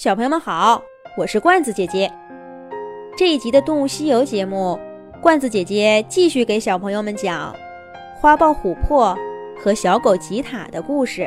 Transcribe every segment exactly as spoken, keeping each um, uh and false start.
小朋友们好，我是罐子姐姐。这一集的动物西游节目，罐子姐姐继续给小朋友们讲花豹琥珀和小狗吉塔的故事。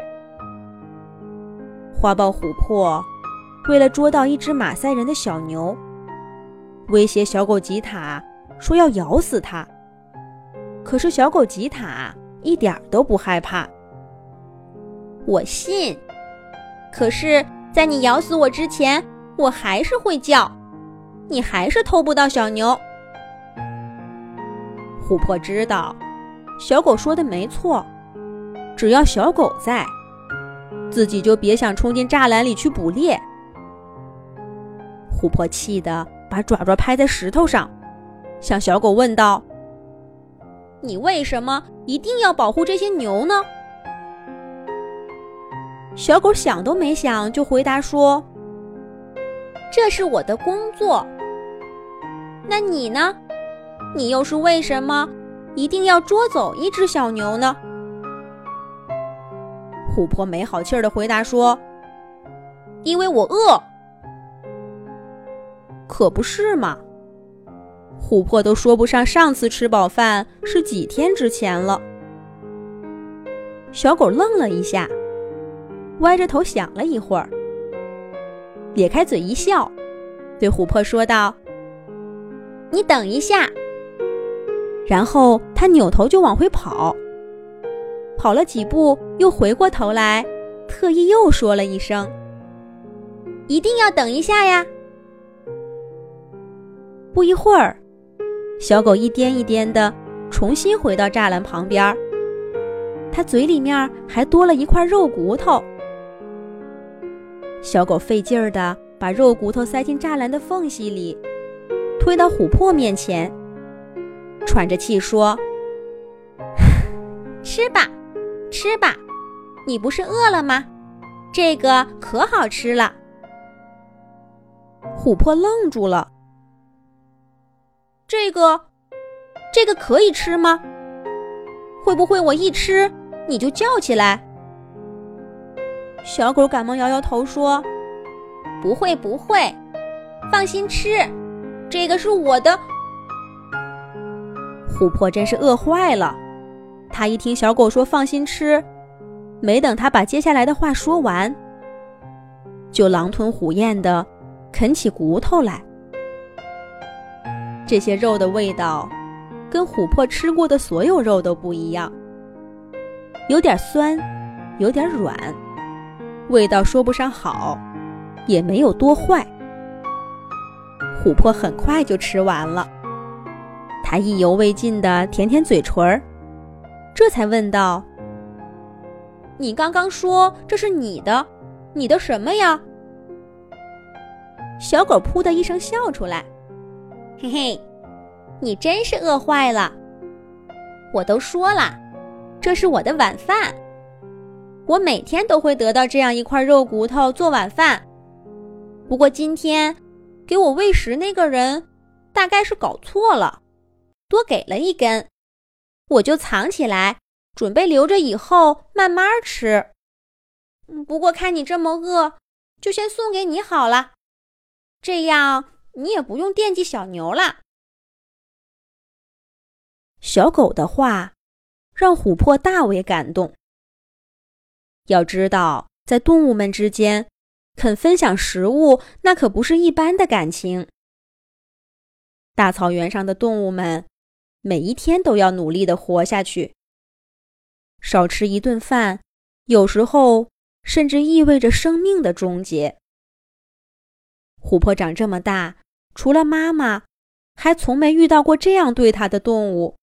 花豹琥珀为了捉到一只马赛人的小牛，威胁小狗吉塔说要咬死它。可是小狗吉塔一点都不害怕。 我信，可是在你咬死我之前，我还是会叫，你还是偷不到小牛。 琥珀知道小狗说的没错，只要小狗在，自己就别想冲进栅栏里去捕猎。琥珀气得把爪爪拍在石头上，向小狗问道： 你为什么一定要保护这些牛呢？ 小狗想都没想就回答说： 这是我的工作。那你呢？你又是为什么一定要捉走一只小牛呢？ 琥珀没好气儿地回答说： 因为我饿。 可不是嘛，琥珀都说不上上次吃饱饭是几天之前了。小狗愣了一下，歪着头想了一会儿，咧开嘴一笑，对琥珀说道： 你等一下。 然后他扭头就往回跑，跑了几步又回过头来，特意又说了一声： 一定要等一下呀。 不一会儿，小狗一颠一颠地重新回到栅栏旁边，它嘴里面还多了一块肉骨头。小狗费劲儿地把肉骨头塞进栅栏的缝隙里，推到琥珀面前，喘着气说： 吃吧，吃吧，你不是饿了吗？这个可好吃了。 琥珀愣住了。 这个，这个可以吃吗？会不会我一吃你就叫起来？ 小狗赶忙摇摇头说： 不会不会，放心吃，这个是我的。 琥珀真是饿坏了，他一听小狗说放心吃，没等他把接下来的话说完，就狼吞虎咽地啃起骨头来。这些肉的味道跟琥珀吃过的所有肉都不一样，有点酸，有点软，味道说不上好，也没有多坏。琥珀很快就吃完了，他意犹未尽地舔舔嘴唇，这才问道： 你刚刚说这是你的，你的什么呀？ 小狗噗的一声笑出来： 嘿嘿，你真是饿坏了。我都说了，这是我的晚饭。我每天都会得到这样一块肉骨头做晚饭，不过今天给我喂食那个人大概是搞错了，多给了一根，我就藏起来，准备留着以后慢慢吃。不过看你这么饿，就先送给你好了，这样你也不用惦记小牛了。 小狗的话让琥珀大为感动。要知道，在动物们之间，肯分享食物那可不是一般的感情。大草原上的动物们每一天都要努力地活下去，少吃一顿饭，有时候甚至意味着生命的终结。琥珀长这么大，除了妈妈，还从没遇到过这样对它的动物。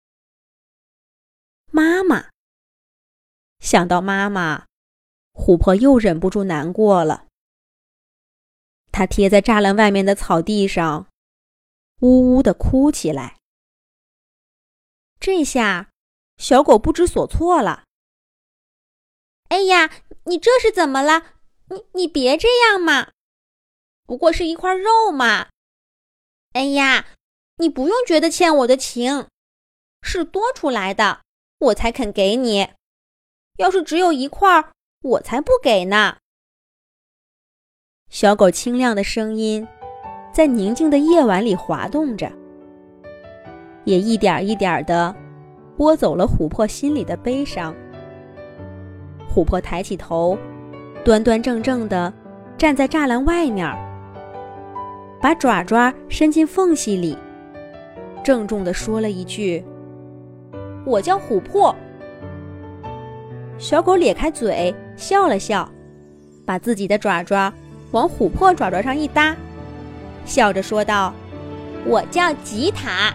妈妈，想到妈妈，琥珀又忍不住难过了。它贴在栅栏外面的草地上，呜呜地哭起来。这下，小狗不知所措了。 哎呀，你这是怎么了？你你别这样嘛，不过是一块肉嘛。哎呀，你不用觉得欠我的情，是多出来的，我才肯给你。要是只有一块，我才不给呢。 小狗清亮的声音在宁静的夜晚里滑动着，也一点一点地拨走了琥珀心里的悲伤。琥珀抬起头，端端正正地站在栅栏外面，把爪爪伸进缝隙里，郑重地说了一句：“我叫琥珀。”小狗咧开嘴笑了笑，把自己的爪爪往琥珀爪爪上一搭，笑着说道：“ 我叫吉塔。”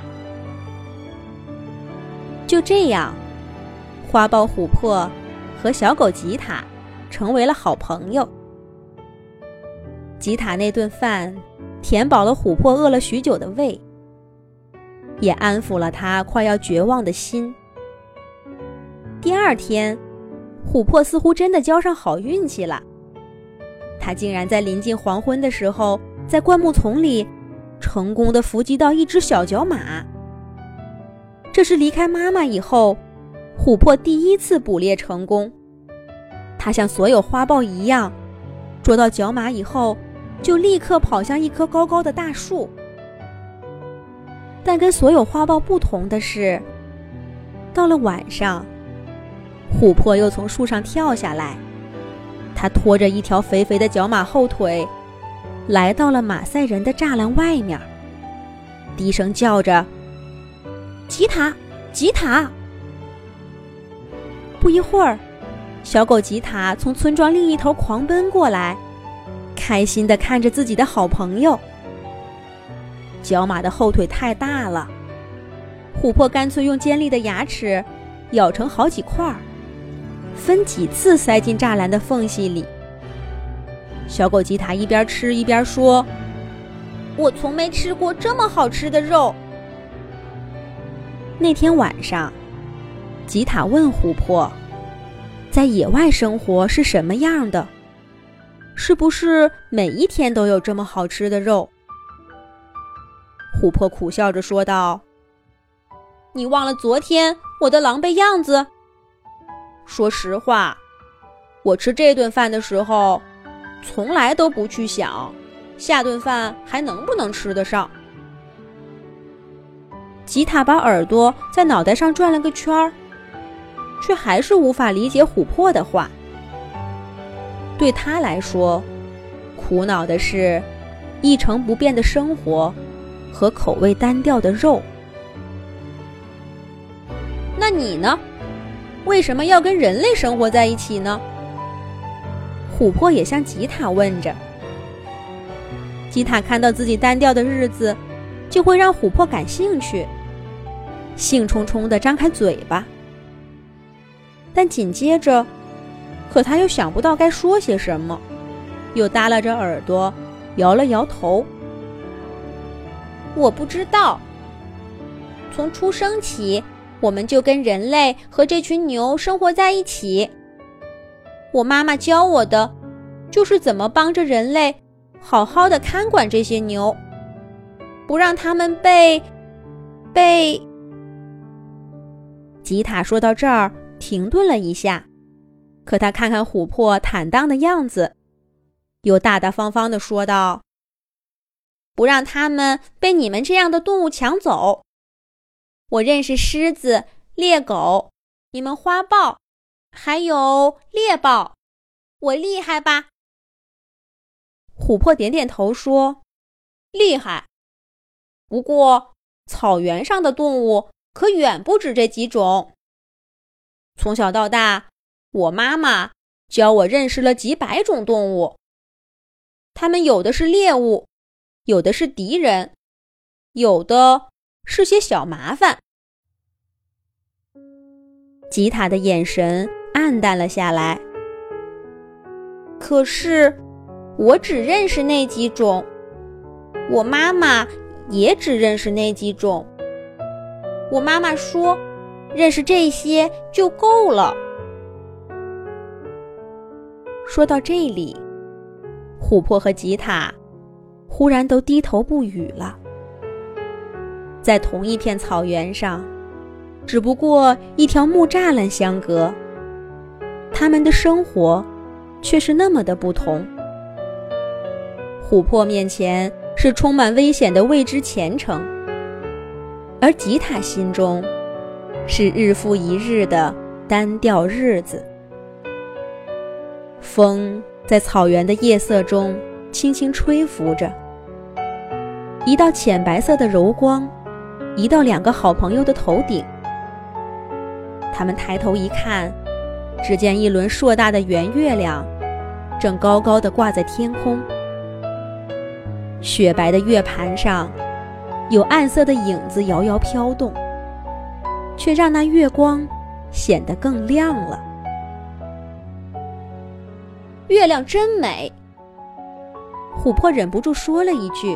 就这样，花豹琥珀和小狗吉塔成为了好朋友。吉塔那顿饭填饱了琥珀饿了许久的胃，也安抚了他快要绝望的心。第二天，琥珀似乎真的交上好运气了，他竟然在临近黄昏的时候，在灌木丛里成功地伏击到一只小角马。这是离开妈妈以后，琥珀第一次捕猎成功。他像所有花豹一样，捉到角马以后，就立刻跑向一棵高高的大树。但跟所有花豹不同的是，到了晚上，琥珀又从树上跳下来，他拖着一条肥肥的角马后腿，来到了马赛人的栅栏外面，低声叫着：“吉塔，吉塔！”不一会儿，小狗吉塔从村庄另一头狂奔过来，开心地看着自己的好朋友。角马的后腿太大了，琥珀干脆用尖利的牙齿咬成好几块，分几次塞进栅栏的缝隙里。小狗吉塔一边吃一边说：“ 我从没吃过这么好吃的肉。” 那天晚上，吉塔问琥珀，在野外生活是什么样的？是不是每一天都有这么好吃的肉？琥珀苦笑着说道：“你忘了昨天我的狼狈样子？说实话，我吃这顿饭的时候，从来都不去想下顿饭还能不能吃得上。”吉塔把耳朵在脑袋上转了个圈儿，却还是无法理解琥珀的话。对他来说，苦恼的是一成不变的生活和口味单调的肉。那你呢？为什么要跟人类生活在一起呢？琥珀也向吉塔问着。吉塔看到自己单调的日子，就会让琥珀感兴趣，兴冲冲地张开嘴巴。但紧接着，可他又想不到该说些什么，又耷拉着耳朵，摇了摇头。我不知道。从出生起，我们就跟人类和这群牛生活在一起。我妈妈教我的，就是怎么帮着人类好好的看管这些牛，不让他们被被……吉塔说到这儿，停顿了一下，可他看看琥珀坦荡的样子，又大大方方地说道：“不让他们被你们这样的动物抢走。我认识狮子、猎狗，你们花豹，还有猎豹，我厉害吧？”琥珀点点头说：“厉害。不过草原上的动物可远不止这几种。从小到大，我妈妈教我认识了几百种动物，它们有的是猎物，有的是敌人，有的是些小麻烦。”吉塔的眼神暗淡了下来。可是我只认识那几种，我妈妈也只认识那几种。我妈妈说，认识这些就够了。说到这里，琥珀和吉塔忽然都低头不语了。在同一片草原上，只不过一条木栅栏相隔，他们的生活却是那么的不同。 琥珀面前是充满危险的未知前程，而吉塔心中是日复一日的单调日子。风在草原的夜色中轻轻吹拂着，一道浅白色的柔光移到两个好朋友的头顶。他们抬头一看，只见一轮硕大的圆月亮正高高地挂在天空，雪白的月盘上有暗色的影子摇摇飘动，却让那月光显得更亮了。 月亮真美， 琥珀忍不住说了一句。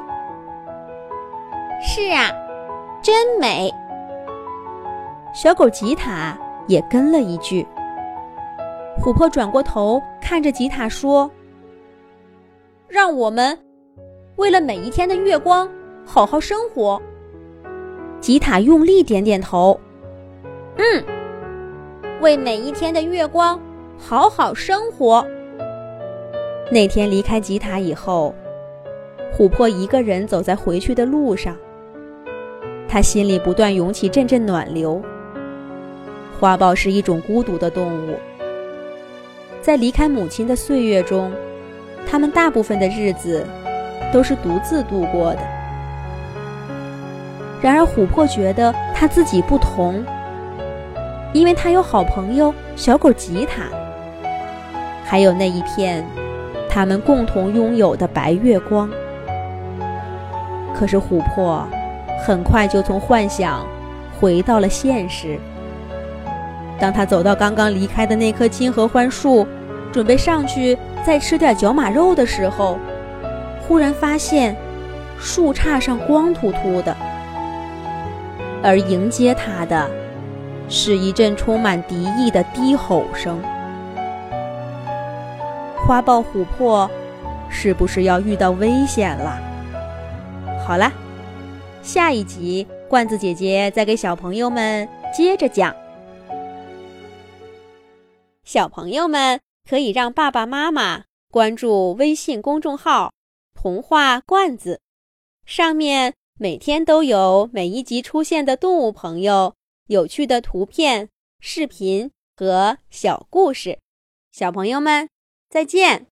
是啊，真美。 小狗吉塔也跟了一句。琥珀转过头看着吉塔说， 让我们为了每一天的月光好好生活。 吉塔用力点点头。 嗯，为每一天的月光好好生活。 那天离开吉塔以后，琥珀一个人走在回去的路上，他心里不断涌起阵阵暖流。花豹是一种孤独的动物，在离开母亲的岁月中，它们大部分的日子都是独自度过的。然而琥珀觉得他自己不同，因为他有好朋友小狗吉塔，还有那一片他们共同拥有的白月光。可是琥珀很快就从幻想回到了现实。当他走到刚刚离开的那棵金合欢树，准备上去再吃点角马肉的时候，忽然发现树杈上光秃秃的，而迎接他的是一阵充满敌意的低吼声。花豹琥珀是不是要遇到危险了？好了，下一集罐子姐姐再给小朋友们接着讲。小朋友们可以让爸爸妈妈关注微信公众号童话罐子，上面每天都有每一集出现的动物朋友、有趣的图片、视频和小故事。小朋友们再见。